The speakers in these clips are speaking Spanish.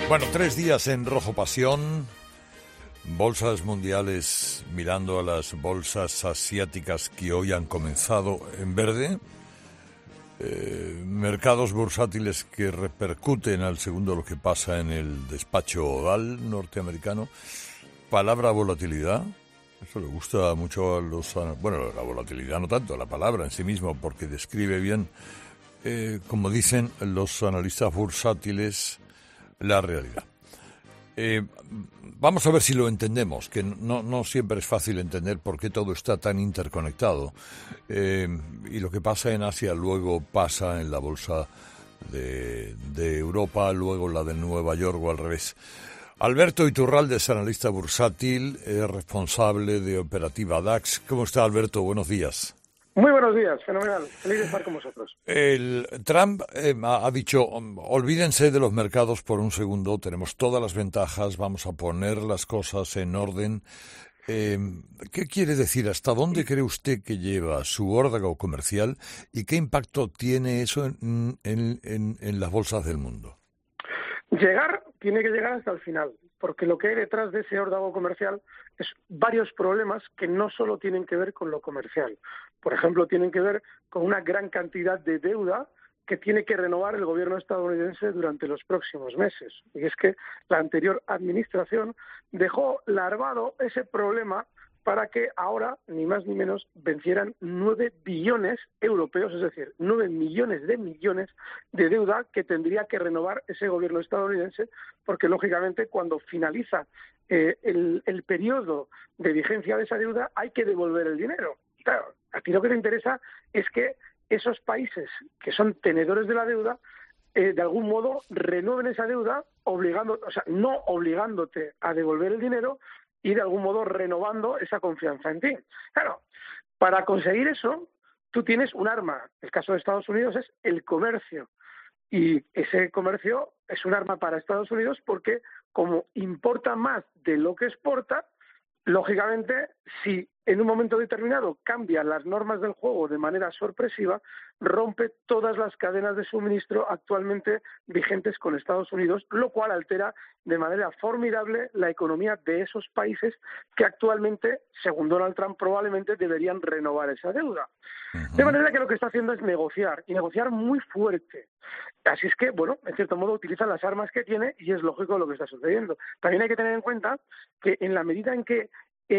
Bueno, 3 días en rojo pasión, bolsas mundiales mirando a las bolsas asiáticas que hoy han comenzado en verde, mercados bursátiles que repercuten al segundo lo que pasa en el despacho oval norteamericano, palabra volatilidad. Eso le gusta mucho a los... Bueno, la volatilidad no tanto, la palabra en sí mismo, porque describe bien, como dicen los analistas bursátiles, la realidad. Vamos a ver si lo entendemos, que no siempre es fácil entender por qué todo está tan interconectado. Y lo que pasa en Asia luego pasa en la bolsa de Europa, luego la de Nueva York o al revés. Alberto Iturralde es analista bursátil, responsable de Operativa DAX. ¿Cómo está, Alberto? Buenos días. Muy buenos días, fenomenal. Feliz de estar con vosotros. El Trump ha dicho, olvídense de los mercados por un segundo, tenemos todas las ventajas, vamos a poner las cosas en orden. ¿Qué quiere decir? ¿Hasta dónde cree usted que lleva su órdago comercial y qué impacto tiene eso en las bolsas del mundo? Tiene que llegar hasta el final, porque lo que hay detrás de ese órdago comercial es varios problemas que no solo tienen que ver con lo comercial. Por ejemplo, tienen que ver con una gran cantidad de deuda que tiene que renovar el gobierno estadounidense durante los próximos meses. Y es que la anterior administración dejó larvado ese problema para que ahora, ni más ni menos, vencieran 9 billones europeos, es decir, 9 millones de deuda que tendría que renovar ese gobierno estadounidense, porque, lógicamente, cuando finaliza el periodo de vigencia de esa deuda, hay que devolver el dinero. Claro, a ti lo que te interesa es que esos países que son tenedores de la deuda, de algún modo, renueven esa deuda, no obligándote a devolver el dinero, y de algún modo renovando esa confianza en ti. Claro, para conseguir eso, tú tienes un arma. El caso de Estados Unidos es el comercio. Y ese comercio es un arma para Estados Unidos porque, como importa más de lo que exporta, lógicamente, si en un momento determinado cambian las normas del juego de manera sorpresiva, rompe todas las cadenas de suministro actualmente vigentes con Estados Unidos, lo cual altera de manera formidable la economía de esos países que actualmente, según Donald Trump, probablemente deberían renovar esa deuda. De manera que lo que está haciendo es negociar, y negociar muy fuerte. Así es que, bueno, en cierto modo utiliza las armas que tiene y es lógico lo que está sucediendo. También hay que tener en cuenta que en la medida en que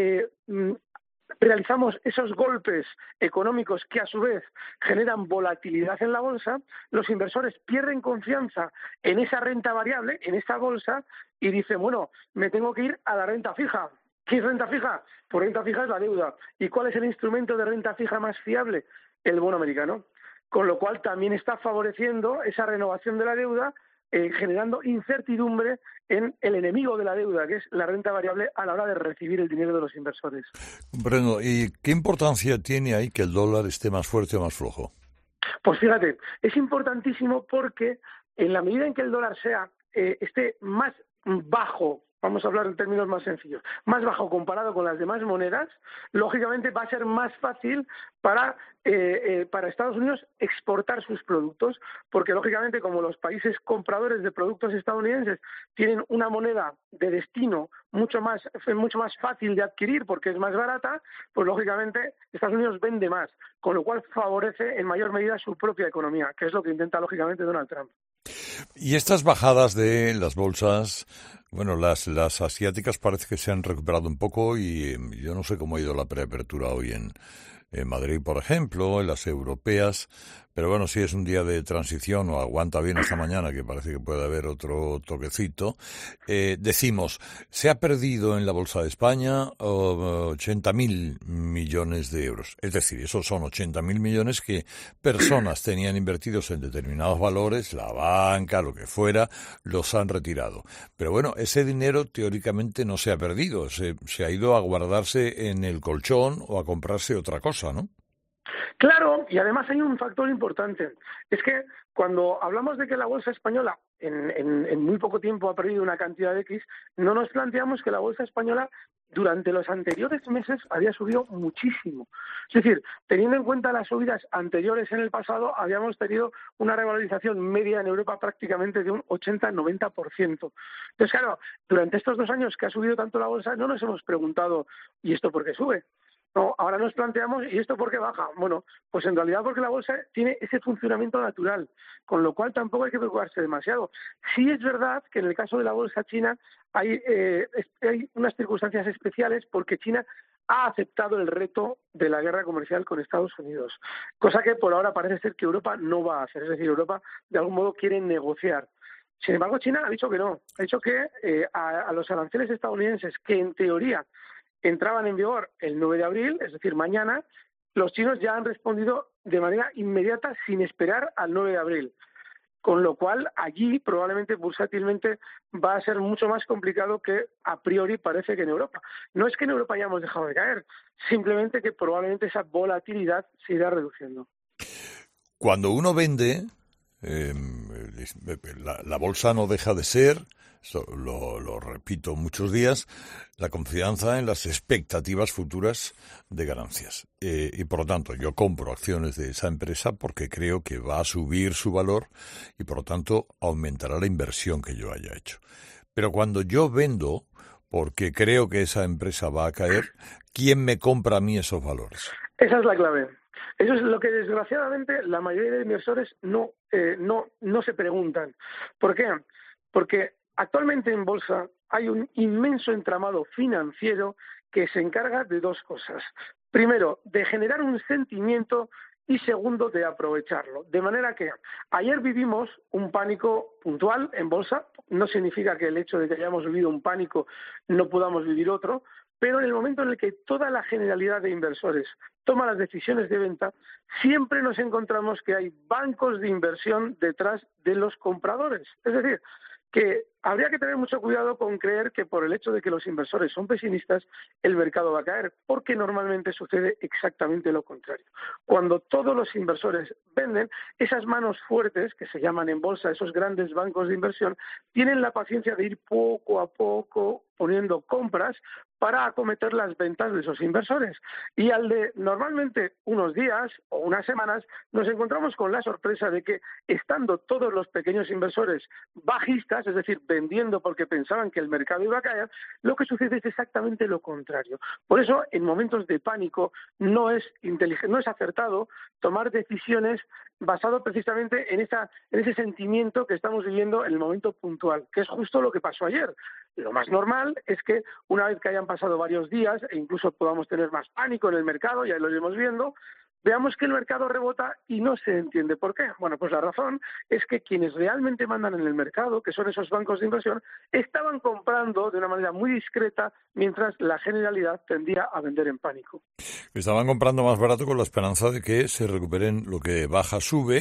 realizamos esos golpes económicos que a su vez generan volatilidad en la bolsa, los inversores pierden confianza en esa renta variable, en esa bolsa, y dicen, bueno, me tengo que ir a la renta fija. ¿Qué es renta fija? Pues renta fija es la deuda. ¿Y cuál es el instrumento de renta fija más fiable? El bono americano. Con lo cual también está favoreciendo esa renovación de la deuda, generando incertidumbre en el enemigo de la deuda, que es la renta variable, a la hora de recibir el dinero de los inversores. Breno, ¿y qué importancia tiene ahí que el dólar esté más fuerte o más flojo? Pues fíjate, es importantísimo porque en la medida en que el dólar esté más bajo, vamos a hablar en términos más sencillos, más bajo comparado con las demás monedas, lógicamente va a ser más fácil para Estados Unidos exportar sus productos, porque lógicamente como los países compradores de productos estadounidenses tienen una moneda de destino mucho más fácil de adquirir porque es más barata, pues lógicamente Estados Unidos vende más, con lo cual favorece en mayor medida su propia economía, que es lo que intenta lógicamente Donald Trump. Y estas bajadas de las bolsas, bueno, las asiáticas parece que se han recuperado un poco y yo no sé cómo ha ido la preapertura hoy en Madrid, por ejemplo, en las europeas, pero bueno, si es un día de transición o aguanta bien hasta mañana, que parece que puede haber otro toquecito, decimos, se ha perdido en la Bolsa de España 80.000 millones de euros. Es decir, esos son 80.000 millones que personas tenían invertidos en determinados valores, la banca, lo que fuera, los han retirado. Pero bueno, ese dinero teóricamente no se ha perdido, se ha ido a guardarse en el colchón o a comprarse otra cosa, ¿no? Claro, y además hay un factor importante. Es que cuando hablamos de que la bolsa española en muy poco tiempo ha perdido una cantidad de X, no nos planteamos que la bolsa española durante los anteriores meses había subido muchísimo. Es decir, teniendo en cuenta las subidas anteriores en el pasado, habíamos tenido una revalorización media en Europa prácticamente de un 80-90%. Entonces, claro, durante estos 2 años que ha subido tanto la bolsa, no nos hemos preguntado, ¿y esto por qué sube? No, ahora nos planteamos, ¿y esto por qué baja? Bueno, pues en realidad porque la bolsa tiene ese funcionamiento natural, con lo cual tampoco hay que preocuparse demasiado. Sí es verdad que en el caso de la bolsa china hay unas circunstancias especiales porque China ha aceptado el reto de la guerra comercial con Estados Unidos, cosa que por ahora parece ser que Europa no va a hacer. Es decir, Europa de algún modo quiere negociar. Sin embargo, China ha dicho que no. Ha dicho que a los aranceles estadounidenses, que en teoría entraban en vigor el 9 de abril, es decir, mañana, los chinos ya han respondido de manera inmediata sin esperar al 9 de abril. Con lo cual, allí probablemente bursátilmente va a ser mucho más complicado que a priori parece que en Europa. No es que en Europa hayamos dejado de caer, simplemente que probablemente esa volatilidad se irá reduciendo. Cuando uno vende, la bolsa no deja de ser, lo repito muchos días, la confianza en las expectativas futuras de ganancias. Y por lo tanto, yo compro acciones de esa empresa porque creo que va a subir su valor y por lo tanto aumentará la inversión que yo haya hecho. Pero cuando yo vendo, porque creo que esa empresa va a caer, ¿quién me compra a mí esos valores? Esa es la clave. Eso es lo que desgraciadamente la mayoría de inversores no se preguntan. ¿Por qué? Porque actualmente en bolsa hay un inmenso entramado financiero que se encarga de dos cosas. Primero, de generar un sentimiento y segundo, de aprovecharlo. De manera que ayer vivimos un pánico puntual en bolsa. No significa que el hecho de que hayamos vivido un pánico no podamos vivir otro, pero en el momento en el que toda la generalidad de inversores toma las decisiones de venta, siempre nos encontramos que hay bancos de inversión detrás de los compradores. Es decir, que habría que tener mucho cuidado con creer que por el hecho de que los inversores son pesimistas, el mercado va a caer, porque normalmente sucede exactamente lo contrario. Cuando todos los inversores venden, esas manos fuertes, que se llaman en bolsa, esos grandes bancos de inversión, tienen la paciencia de ir poco a poco poniendo compras para acometer las ventas de esos inversores. Y al de normalmente unos días o unas semanas, nos encontramos con la sorpresa de que, estando todos los pequeños inversores bajistas, es decir, vendiendo porque pensaban que el mercado iba a caer, lo que sucede es exactamente lo contrario. Por eso, en momentos de pánico, no es inteligente, no es acertado tomar decisiones basado precisamente en ese sentimiento que estamos viviendo en el momento puntual, que es justo lo que pasó ayer. Lo más normal es que una vez que hayan pasado varios días e incluso podamos tener más pánico en el mercado, ya lo iremos viendo, veamos que el mercado rebota y no se entiende por qué. Bueno, pues la razón es que quienes realmente mandan en el mercado, que son esos bancos de inversión, estaban comprando de una manera muy discreta mientras la generalidad tendía a vender en pánico. Estaban comprando más barato con la esperanza de que se recuperen lo que baja,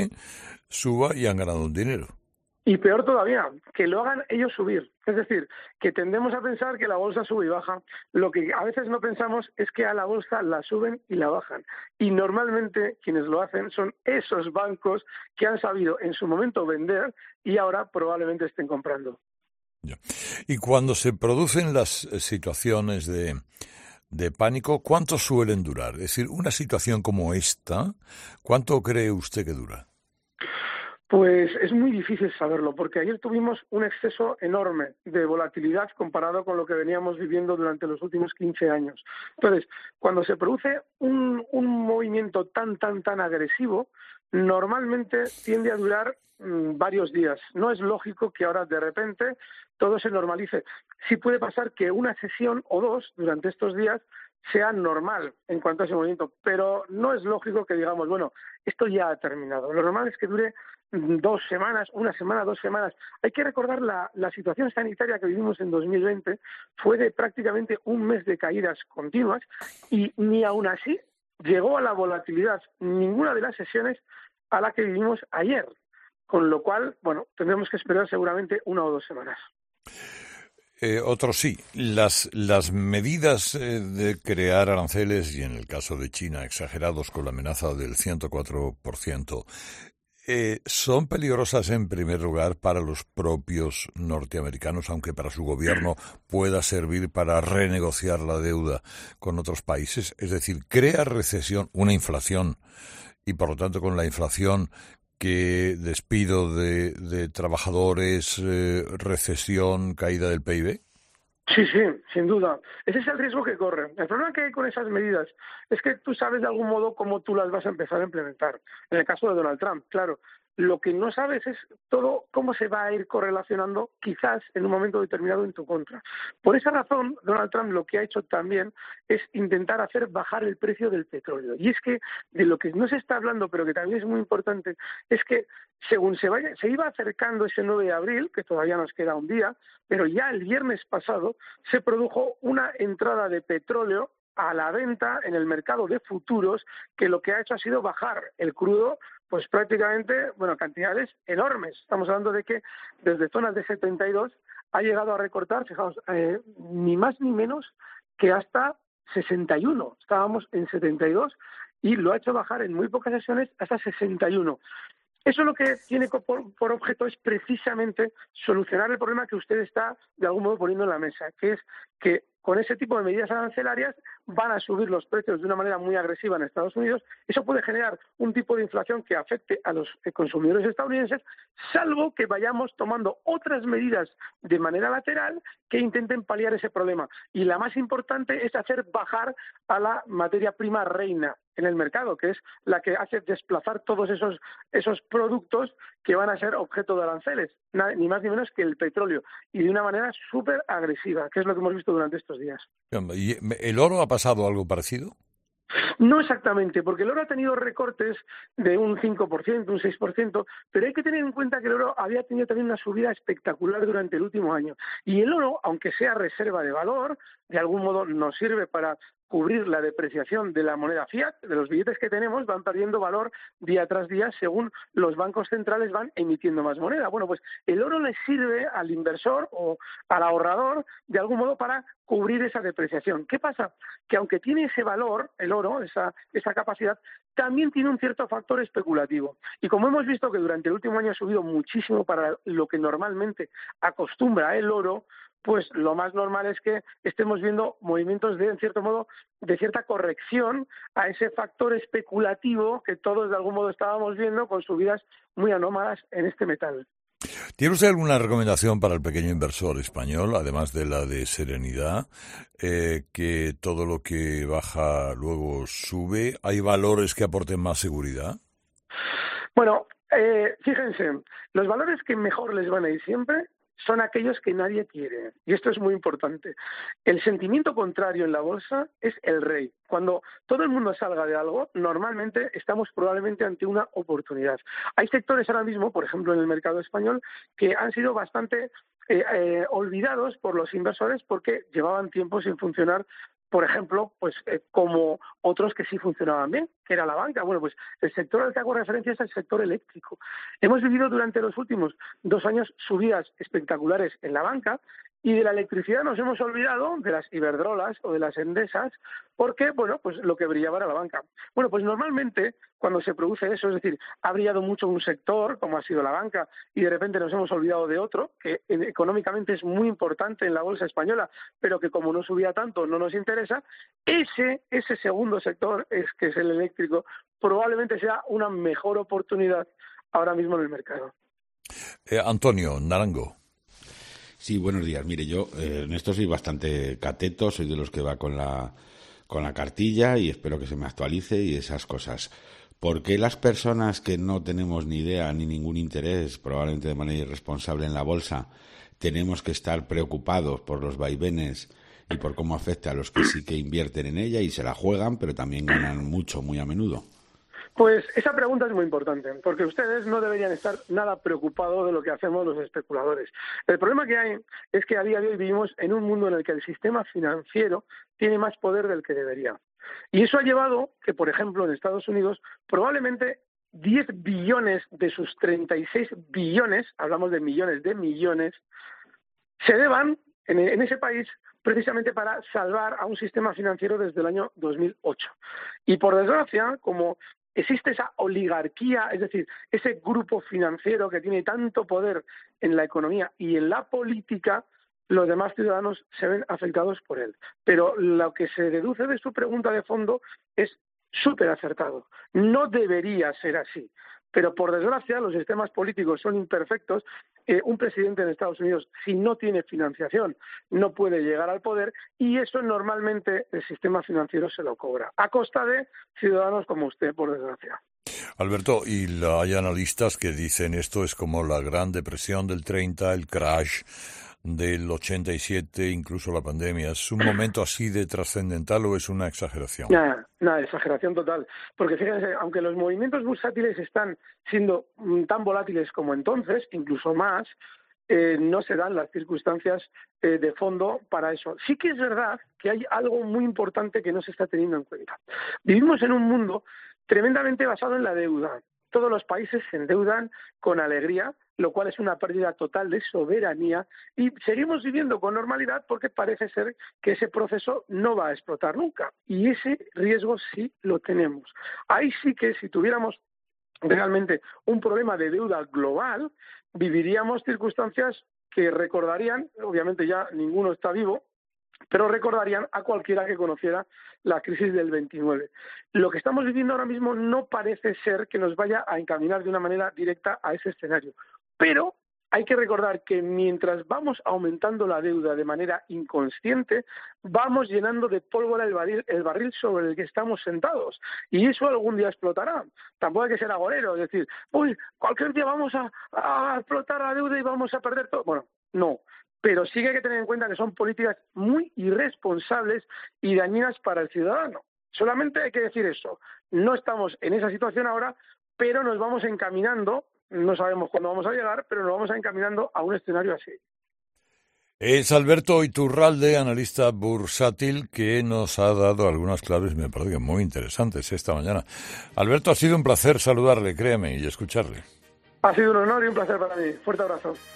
suba y han ganado un dinero. Y peor todavía, que lo hagan ellos subir. Es decir, que tendemos a pensar que la bolsa sube y baja. Lo que a veces no pensamos es que a la bolsa la suben y la bajan. Y normalmente quienes lo hacen son esos bancos que han sabido en su momento vender y ahora probablemente estén comprando. Ya. Y cuando se producen las situaciones de pánico, ¿cuánto suelen durar? Es decir, una situación como esta, ¿cuánto cree usted que dura? Pues es muy difícil saberlo, porque ayer tuvimos un exceso enorme de volatilidad comparado con lo que veníamos viviendo durante los últimos 15 años. Entonces, cuando se produce un movimiento tan agresivo, normalmente tiende a durar varios días. No es lógico que ahora de repente todo se normalice. Sí puede pasar que una sesión o dos durante estos días sea normal en cuanto a ese movimiento, pero no es lógico que digamos, bueno, esto ya ha terminado. Lo normal es que dure 2 semanas, 1 semana, 2 semanas. Hay que recordar la situación sanitaria que vivimos en 2020 fue de prácticamente un mes de caídas continuas y ni aún así llegó a la volatilidad ninguna de las sesiones a la que vivimos ayer. Con lo cual, bueno, tendremos que esperar seguramente 1 o 2 semanas. Otros sí. Las medidas de crear aranceles, y en el caso de China, exagerados con la amenaza del 104%, son peligrosas en primer lugar para los propios norteamericanos, aunque para su gobierno pueda servir para renegociar la deuda con otros países. Es decir, crea recesión, una inflación, y por lo tanto con la inflación que despido de trabajadores, recesión, caída del PIB. Sí, sí, sin duda. Ese es el riesgo que corre. El problema que hay con esas medidas es que tú sabes de algún modo cómo tú las vas a empezar a implementar. En el caso de Donald Trump, claro. Lo que no sabes es todo cómo se va a ir correlacionando, quizás en un momento determinado, en tu contra. Por esa razón, Donald Trump lo que ha hecho también es intentar hacer bajar el precio del petróleo. Y es que de lo que no se está hablando, pero que también es muy importante, es que según se iba acercando ese 9 de abril, que todavía nos queda un día, pero ya el viernes pasado se produjo una entrada de petróleo a la venta en el mercado de futuros, que lo que ha hecho ha sido bajar el crudo pues prácticamente, cantidades enormes. Estamos hablando de que desde zonas de 72 ha llegado a recortar, fijaos, ni más ni menos que hasta 61. Estábamos en 72 y lo ha hecho bajar en muy pocas sesiones hasta 61. Eso lo que tiene por objeto es precisamente solucionar el problema que usted está de algún modo poniendo en la mesa, que es que con ese tipo de medidas arancelarias van a subir los precios de una manera muy agresiva en Estados Unidos. Eso puede generar un tipo de inflación que afecte a los consumidores estadounidenses, salvo que vayamos tomando otras medidas de manera lateral que intenten paliar ese problema. Y la más importante es hacer bajar a la materia prima reina en el mercado, que es la que hace desplazar todos esos productos que van a ser objeto de aranceles, ni más ni menos que el petróleo, y de una manera súper agresiva, que es lo que hemos visto durante estos días. ¿Y el oro ha pasado algo parecido? No exactamente, porque el oro ha tenido recortes de un 5%, un 6%, pero hay que tener en cuenta que el oro había tenido también una subida espectacular durante el último año. Y el oro, aunque sea reserva de valor, de algún modo nos sirve para cubrir la depreciación de la moneda fiat, de los billetes que tenemos, van perdiendo valor día tras día según los bancos centrales van emitiendo más moneda. Bueno, pues el oro le sirve al inversor o al ahorrador de algún modo para cubrir esa depreciación. ¿Qué pasa? Que aunque tiene ese valor, el oro, esa capacidad, también tiene un cierto factor especulativo. Y como hemos visto que durante el último año ha subido muchísimo para lo que normalmente acostumbra el oro, pues lo más normal es que estemos viendo movimientos en cierto modo, de cierta corrección a ese factor especulativo que todos de algún modo estábamos viendo con subidas muy anómalas en este metal. ¿Tiene usted alguna recomendación para el pequeño inversor español, además de la de serenidad, que todo lo que baja luego sube? ¿Hay valores que aporten más seguridad? Bueno, fíjense, los valores que mejor les van a ir siempre son aquellos que nadie quiere. Y esto es muy importante. El sentimiento contrario en la bolsa es el rey. Cuando todo el mundo salga de algo, normalmente estamos probablemente ante una oportunidad. Hay sectores ahora mismo, por ejemplo en el mercado español, que han sido bastante olvidados por los inversores porque llevaban tiempo sin funcionar, por ejemplo, pues como otros que sí funcionaban bien, que era la banca. Bueno, pues el sector al que hago referencia es el sector eléctrico. Hemos vivido durante los últimos 2 años subidas espectaculares en la banca y de la electricidad nos hemos olvidado de las Iberdrolas o de las Endesas porque, bueno, pues lo que brillaba era la banca. Bueno, pues normalmente cuando se produce eso, es decir, ha brillado mucho un sector, como ha sido la banca, y de repente nos hemos olvidado de otro, que económicamente es muy importante en la bolsa española, pero que como no subía tanto no nos interesa, ese segundo sector, que es el eléctrico, probablemente sea una mejor oportunidad ahora mismo en el mercado. Antonio Narango. Sí, buenos días. Mire, yo en esto soy bastante cateto, soy de los que va con la cartilla y espero que se me actualice y esas cosas. ¿Por qué las personas que no tenemos ni idea ni ningún interés, probablemente de manera irresponsable en la bolsa, tenemos que estar preocupados por los vaivenes y por cómo afecta a los que sí que invierten en ella y se la juegan, pero también ganan mucho muy a menudo? Pues esa pregunta es muy importante, porque ustedes no deberían estar nada preocupados de lo que hacemos los especuladores. El problema que hay es que a día de hoy vivimos en un mundo en el que el sistema financiero tiene más poder del que debería. Y eso ha llevado que, por ejemplo, en Estados Unidos, probablemente 10 billones de sus 36 billones, hablamos de millones, se deban en ese país precisamente para salvar a un sistema financiero desde el año 2008. Y por desgracia, como existe esa oligarquía, es decir, ese grupo financiero que tiene tanto poder en la economía y en la política, los demás ciudadanos se ven afectados por él. Pero lo que se deduce de su pregunta de fondo es súper acertado. No debería ser así. Pero, por desgracia, los sistemas políticos son imperfectos. Un presidente en Estados Unidos, si no tiene financiación, no puede llegar al poder, y eso normalmente el sistema financiero se lo cobra, a costa de ciudadanos como usted, por desgracia. Alberto, hay analistas que dicen esto es como la Gran Depresión del 30, el crash del 87, incluso la pandemia. ¿Es un momento así de trascendental o es una exageración? Nada, exageración total. Porque fíjense, aunque los movimientos bursátiles están siendo tan volátiles como entonces, incluso más, no se dan las circunstancias de fondo para eso. Sí que es verdad que hay algo muy importante que no se está teniendo en cuenta. Vivimos en un mundo tremendamente basado en la deuda. Todos los países se endeudan con alegría, lo cual es una pérdida total de soberanía, y seguimos viviendo con normalidad porque parece ser que ese proceso no va a explotar nunca, y ese riesgo sí lo tenemos. Ahí sí que si tuviéramos realmente un problema de deuda global, viviríamos circunstancias que recordarían, obviamente ya ninguno está vivo, pero recordarían a cualquiera que conociera la crisis del 29. Lo que estamos viviendo ahora mismo no parece ser que nos vaya a encaminar de una manera directa a ese escenario. Pero hay que recordar que mientras vamos aumentando la deuda de manera inconsciente, vamos llenando de pólvora el barril sobre el que estamos sentados. Y eso algún día explotará. Tampoco hay que ser agorero, es decir, pues cualquier día vamos a explotar la deuda y vamos a perder todo. Bueno, no. Pero sí que hay que tener en cuenta que son políticas muy irresponsables y dañinas para el ciudadano. Solamente hay que decir eso. No estamos en esa situación ahora, pero nos vamos encaminando, no sabemos cuándo vamos a llegar, pero nos vamos encaminando a un escenario así. Es Alberto Iturralde, analista bursátil, que nos ha dado algunas claves, me parece que muy interesantes esta mañana. Alberto, ha sido un placer saludarle, créame, y escucharle. Ha sido un honor y un placer para mí. Fuerte abrazo.